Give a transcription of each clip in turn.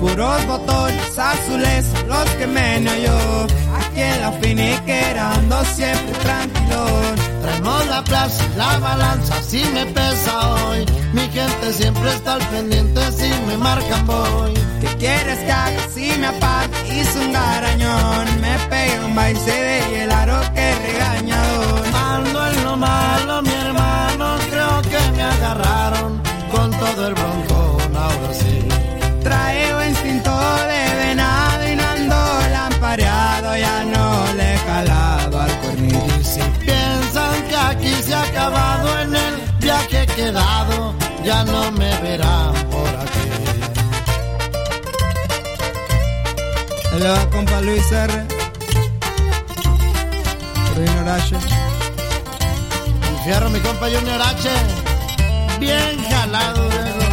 puros botones azules los que meneo yo. Aquí en la finiquera ando siempre tranquilo. Traemos la plaza, la balanza, si me pesa hoy. Mi gente siempre está al pendiente, si me marcan voy. ¿Qué quieres que haga si me apago? Hice un garañón, me pegué un baile y el aro que regañador. Ando en lo malo, mi hermano, creo que me agarraron con todo el broncón, ahora sí. Traigo instinto de venado y no ando lampareado, ya no le he calado al cuernillo. Y si piensan que aquí se ha acabado en el viaje quedado, ya no me verán por aquí. Hello, compa Luis R. Junior H. El fierro, mi compa Junior H. Bien jalado, luego.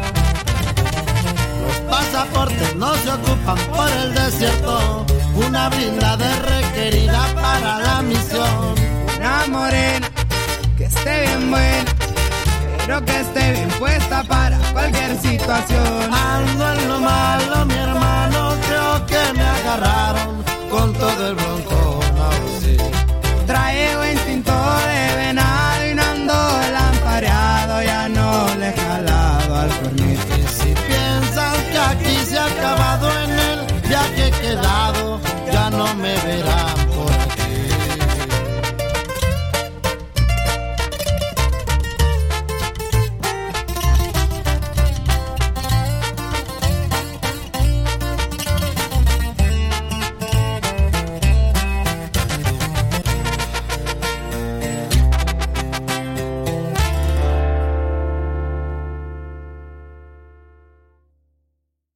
Los pasaportes no se ocupan por el desierto. Una blindada requerida para la misión. Una morena que esté bien buena, pero que esté bien puesta para cualquier situación. Ando en lo malo, mi hermano, creo que me agarraron con todo el broncón, ahora sí. Traigo instinto de venado y no ando lampareado, ya no le he jalado al cuernito. Y si piensan que aquí se ha acabado en el viaje quedado, ya no me